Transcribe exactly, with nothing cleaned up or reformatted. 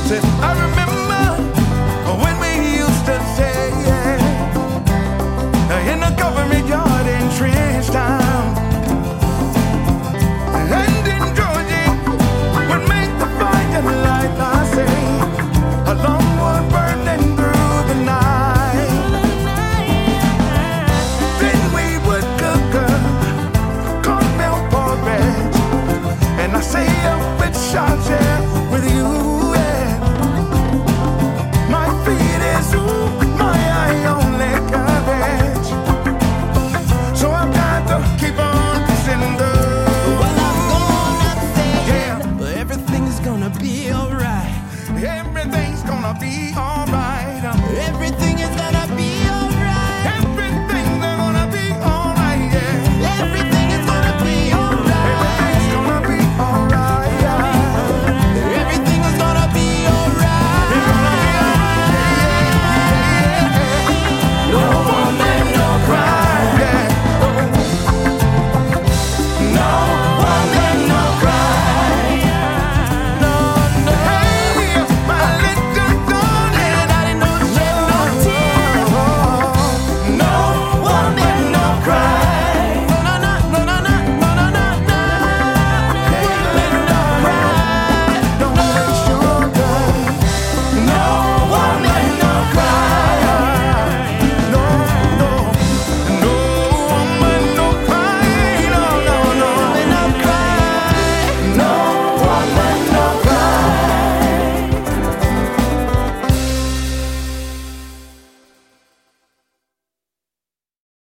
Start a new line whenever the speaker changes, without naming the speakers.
Said, I remember when we used to say, yeah, in the government yard in Trenchtown, and in Georgia, would make the fire light, I say, a long wood burning through the night. Then we would cook a cornmeal porridge, and I say up with shot, yeah, with you. Be alright. Everything's gonna be alright.